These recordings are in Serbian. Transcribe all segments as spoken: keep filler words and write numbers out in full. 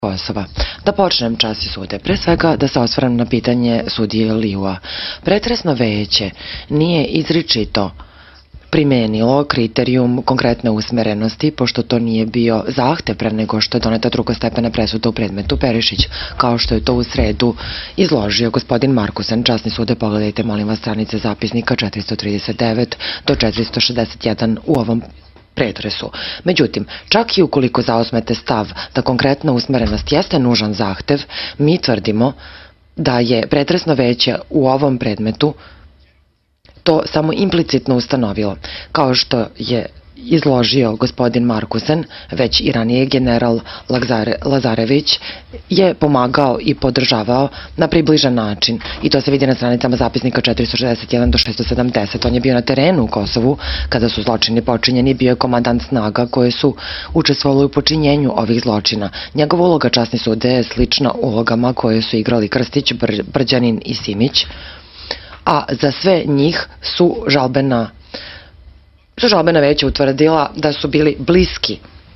Kosova. Da počnem čas i sude. Pre svega da se osvrnem na pitanje sudije Liua. Pretresno veće nije izričito primenilo kriterijum konkretne usmerenosti, pošto to nije bio zahtev pre nego što je doneta drugostepena presuda u predmetu Perišić, kao što je to u sredu izložio gospodin Markusen. Časni sude, pogledajte molim vas stranice zapisnika četiristo trideset devet do četiristo šezdeset jedan u ovom pretresu. Međutim, čak i ukoliko zauzmete stav da konkretna usmerenost jeste nužan zahtev, mi tvrdimo da je pretresno veće u ovom predmetu to samo implicitno ustanovilo. Kao što je izložio gospodin Markusen, već i ranije general Lazarević je pomagao i podržavao na približan način. I to se vidi na stranicama zapisnika četiristo šezdeset jedan do šesto sedamdeset. On je bio na terenu u Kosovu kada su zločini počinjeni, bio je komandant snaga koje su učestvovali u počinjenju ovih zločina. Njegova uloga, časni sude, je slična ulogama koje su igrali Krstić, Brđanin i Simić, a za sve njih su žalbena su žalbena veća utvrdila da su bili bliski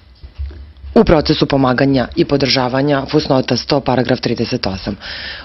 u procesu pomaganja i podržavanja, fusnota sto, paragraf trideset osam.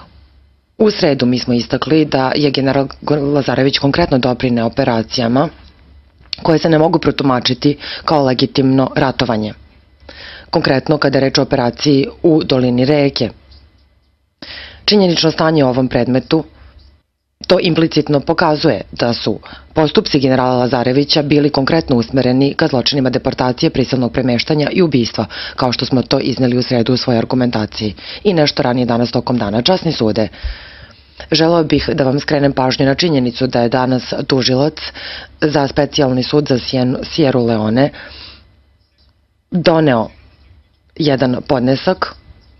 U sredu mi smo istakli da je general Lazarević konkretno doprineo operacijama koje se ne mogu protumačiti kao legitimno ratovanje. Konkretno kada je reč o operaciji u dolini reke. Činjenično stanje u ovom predmetu to implicitno pokazuje da su postupci generala Lazarevića bili konkretno usmereni ka zločinima deportacije, prisilnog premeštanja i ubistva, kao što smo to izneli u sredu u svojoj argumentaciji. I nešto ranije danas tokom dana. Časni sude, želeo bih da vam skrenem pažnju na činjenicu da je danas tužilac za specijalni sud za Sjeru Leone doneo jedan podnesak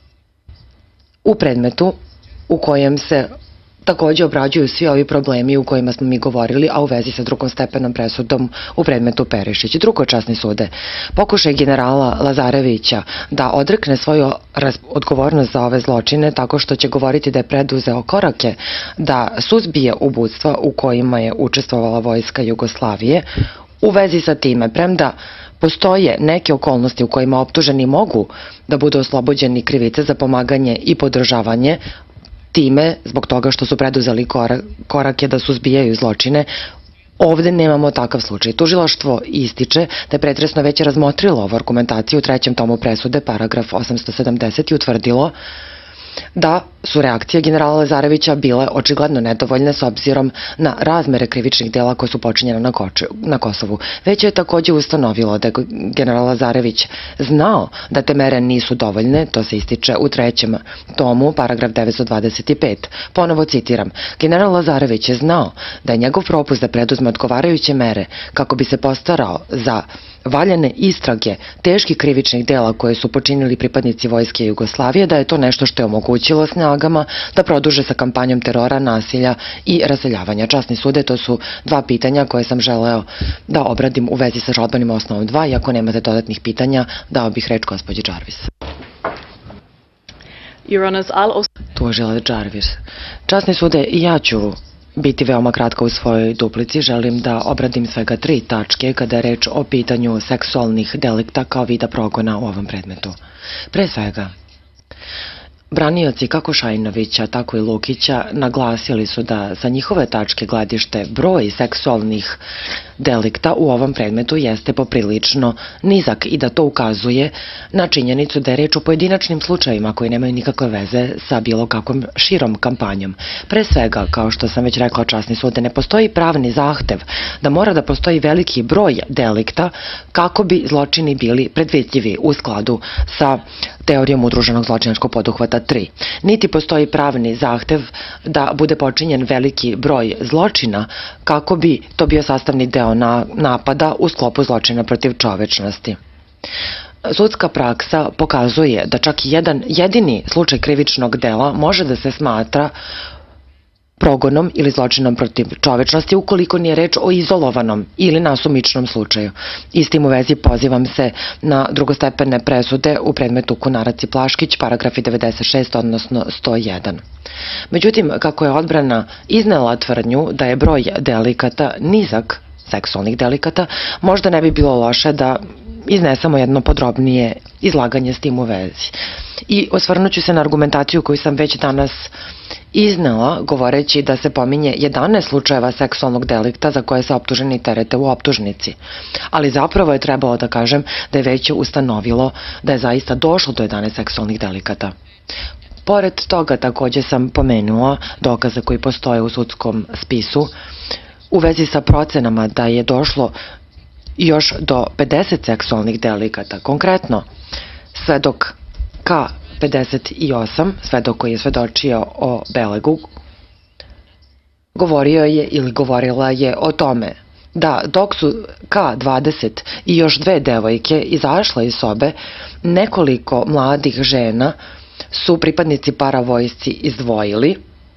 u predmetu u kojem se takođe obrađuju svi ovi problemi u kojima smo mi govorili, a u vezi sa drugom stepenom presudom u predmetu Perišić. Drugo, časni sude, pokušaj generala Lazarevića da odrekne svoju odgovornost za ove zločine tako što će govoriti da je preduzeo korake da suzbije ubudstva u kojima je učestvovala vojska Jugoslavije. U vezi sa time, premda postoje neke okolnosti u kojima optuženi mogu da budu oslobođeni krivice za pomaganje i podržavanje, time, zbog toga što su preduzeli korake da suzbijaju zločine, ovde nemamo takav slučaj. Tužilaštvo ističe da je pretresno veće razmotrilo ovu argumentaciju u trećem tomu presude, paragraf osamsto sedamdeset, i utvrdilo da su reakcije generala Lazarevića bile očigledno nedovoljne s obzirom na razmere krivičnih dela koje su počinjene na Kosovu. Već je takođe ustanovilo da je general Lazarević znao da te mere nisu dovoljne, to se ističe u trećem tomu, paragraf devetsto dvadeset pet. Ponovo citiram, general Lazarević je znao da je njegov propust da preduzme odgovarajuće mere kako bi se postarao za valjane istrage teških krivičnih dela koje su počinili pripadnici vojske Jugoslavije, da je to nešto što je omogućilo snagama da produže sa kampanjom terora, nasilja i raseljavanja. Časni sude, to su dva pitanja koje sam želeo da obradim u vezi sa žalbenim osnovom dva, i ako nemate dodatnih pitanja, dao bih reč gospođi Jarvis. Tužilac Jarvis. Časni sude, i ja ću biti veoma kratka u svojoj duplici. Želim da obradim svega tri tačke kada je reč o pitanju seksualnih delikta kao vida progona u ovom predmetu. Pre svega, branioci kako Šajinovića, tako i Lukića naglasili su da sa njihove tačke gledište broj seksualnih delikta u ovom predmetu jeste poprilično nizak i da to ukazuje na činjenicu da je reč o pojedinačnim slučajima koji nemaju nikakve veze sa bilo kakvom širom kampanjom. Pre svega, kao što sam već rekla, časni sude, ne postoji pravni zahtev da mora da postoji veliki broj delikta kako bi zločini bili predvidljivi u skladu sa teorijom udruženog zločinačkog poduhvata tri. Niti postoji pravni zahtev da bude počinjen veliki broj zločina kako bi to bio sastavni deo na napada u sklopu zločina protiv čovečnosti. Sudska praksa pokazuje da čak jedan jedini slučaj krivičnog dela može da se smatra progonom ili zločinom protiv čovečnosti ukoliko nije reč o izolovanom ili nasumičnom slučaju. I s tim u vezi pozivam se na drugostepene presude u predmetu Kunarac i Plaškić, paragrafi devedeset šest, odnosno sto jedan. Međutim, kako je odbrana iznela tvrdnju da je broj delikata nizak, seksualnih delikata, možda ne bi bilo loše da iznesemo jedno podrobnije izlaganje s tim u vezi. I osvrnut ću se na argumentaciju koju sam već danas iznela, govoreći da se pominje jedanaest slučajeva seksualnog delikta za koje se optuženi terete u optužnici. Ali zapravo je trebalo da kažem da je veće ustanovilo da je zaista došlo do jedanaest seksualnih delikata. Pored toga takođe sam pomenula dokaze koji postoje u sudskom spisu u vezi sa procenama da je došlo još do pedeset seksualnih delikata. Konkretno, svedok K pedeset osam, svedok koji je svedočio o Belegu, govorio je ili govorila je o tome da dok su K dvadeset i još dve devojke izašle iz sobe, nekoliko mladih žena su pripadnici paravojsci izdvojili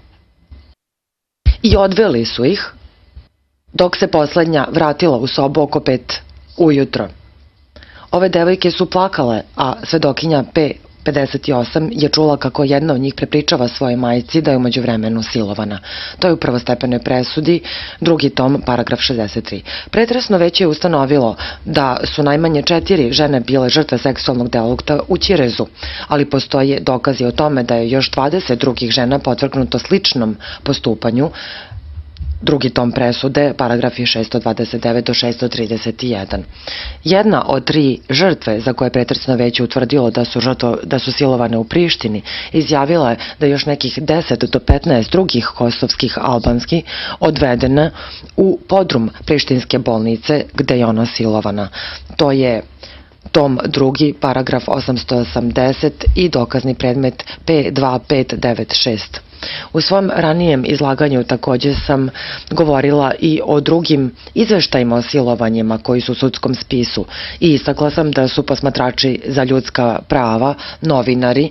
i odveli su ih, dok se poslednja vratila u sobu oko pet ujutro. Ove devojke su plakale, a svedokinja P pedeset osam je čula kako jedna od njih prepričava svojoj majci da je umeđu vremenu silovana. To je u prvostepenoj presudi, drugi tom, paragraf šezdeset tri. Pretresno veće je ustanovilo da su najmanje četiri žene bile žrtve seksualnog delikta u Ćirezu, ali postoje dokazi o tome da je još dvadeset drugih žena podvrgnuto sličnom postupanju, drugi tom presude, paragrafi šesto dvadeset devet do šesto trideset jedan. Jedna od tri žrtve za koje je pretresno veće utvrdilo da su, žrtvo, da su silovane u Prištini, izjavila je da još nekih deset do petnaest drugih kosovskih albanski odvedene u podrum prištinske bolnice gde je ona silovana. To je tom drugi, paragraf osamsto osamdeset i dokazni predmet P dva pet devet šest. U svom ranijem izlaganju takođe sam govorila i o drugim izveštajima o silovanjima koji su u sudskom spisu i istakla sam da su posmatrači za ljudska prava, novinari,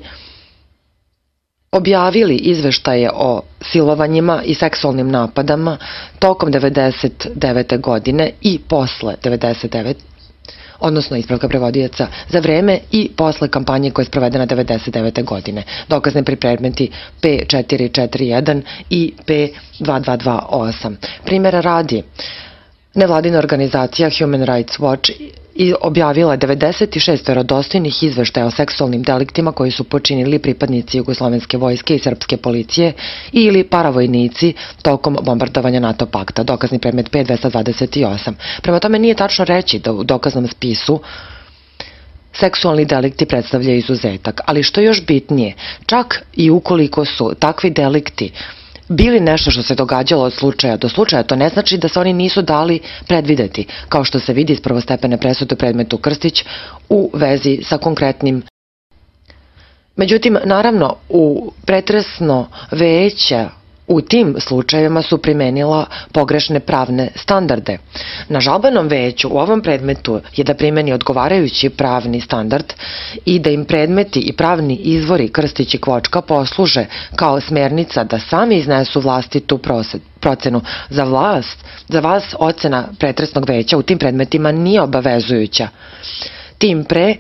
objavili izveštaje o silovanjima i seksualnim napadama tokom devedeset devete godine i posle devedeset devete odnosno ispravka prevodioca, za vreme i posle kampanje koja je sprovedena devedeset devete godine. Dokazne predmeti P četiri četiri jedan i P dva dva dva osam. Primera radi, nevladina organizacija Human Rights Watch i objavila devedeset šest verodostojnih izveštaja o seksualnim deliktima koji su počinili pripadnici Jugoslovenske vojske i srpske policije ili paravojnici tokom bombardovanja NATO pakta. Dokazni predmet P dvesta dvadeset osam. Prema tome nije tačno reći da u dokaznom spisu seksualni delikti predstavljaju izuzetak, ali što je još bitnije, čak i ukoliko su takvi delikti bili nešto što se događalo od slučaja do slučaja, to ne znači da se oni nisu dali predvideti, kao što se vidi iz prvostepene presude u predmetu Krstić u vezi sa konkretnim. Međutim, naravno, u pretresno veće u tim slučajevima su primenila pogrešne pravne standarde. Na žalbenom veću u ovom predmetu je da primeni odgovarajući pravni standard i da im predmeti i pravni izvori Krstić i Kvočka posluže kao smernica da sami iznesu vlastitu procenu. Za vlast, za vas ocena pretresnog veća u tim predmetima nije obavezujuća. Tim pre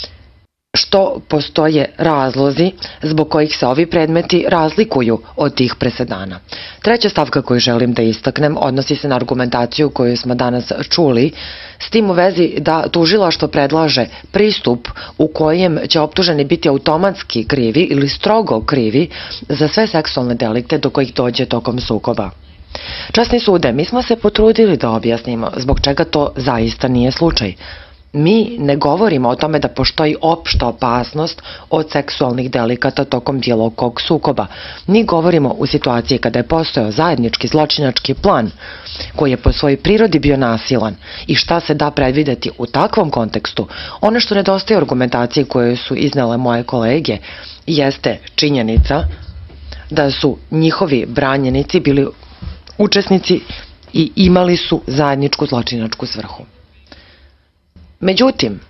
što postoje razlozi zbog kojih se ovi predmeti razlikuju od tih presedana. Treća stavka koju želim da istaknem odnosi se na argumentaciju koju smo danas čuli, s tim u vezi da tužilaštvo predlaže pristup u kojem će optuženi biti automatski krivi ili strogo krivi za sve seksualne delikte do kojih dođe tokom sukoba. Časni sude, mi smo se potrudili da objasnimo zbog čega to zaista nije slučaj. Mi ne govorimo o tome da postoji opšta opasnost od seksualnih delikata tokom bilo kog sukoba. Mi govorimo u situaciji kada je postojao zajednički zločinački plan koji je po svojoj prirodi bio nasilan i šta se da predvideti u takvom kontekstu. Ono što nedostaje argumentacije koje su iznele moje kolege jeste činjenica da su njihovi branjenici bili učesnici i imali su zajedničku zločinačku svrhu. Međutim,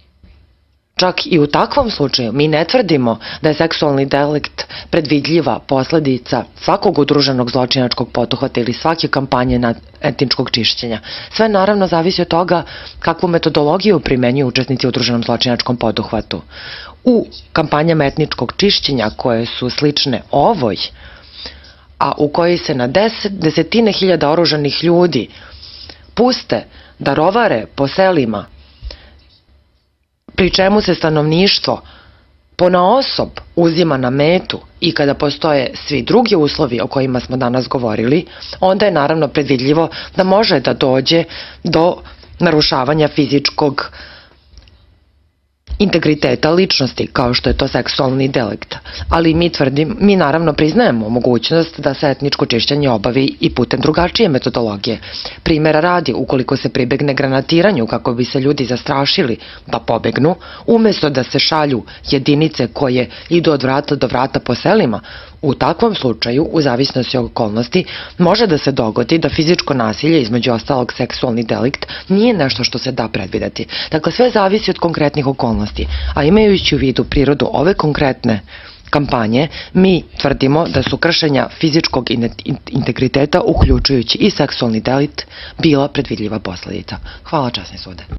čak i u takvom slučaju mi ne tvrdimo da je seksualni delikt predvidljiva posledica svakog udruženog zločinačkog poduhvata ili svake kampanje na etničkog čišćenja. Sve naravno zavisi od toga kakvu metodologiju primenjuju učesnici u udruženom zločinačkom poduhvatu. U kampanjama etničkog čišćenja koje su slične ovoj, a u kojoj se na deset, desetine hiljada oružanih ljudi puste da rovare po selima pri čemu se stanovništvo ponaosob uzima na metu i kada postoje svi drugi uslovi o kojima smo danas govorili, onda je naravno predvidljivo da može da dođe do narušavanja fizičkog integriteta ličnosti, kao što je to seksualni delikt. Ali mi tvrdim, mi naravno priznajemo mogućnost da se etničko čišćenje obavi i putem drugačije metodologije. Primjera radi, ukoliko se pribegne granatiranju kako bi se ljudi zastrašili da pobegnu, umesto da se šalju jedinice koje idu od vrata do vrata po selima, u takvom slučaju, u zavisnosti od okolnosti, može da se dogodi da fizičko nasilje, između ostalog seksualni delikt, nije nešto što se da predvideti. Dakle, sve zavisi od konkretnih okolnosti, a imajući u vidu prirodu ove konkretne kampanje, mi tvrdimo da su kršenja fizičkog integriteta, uključujući i seksualni delikt, bila predvidljiva posledica. Hvala, časni sude.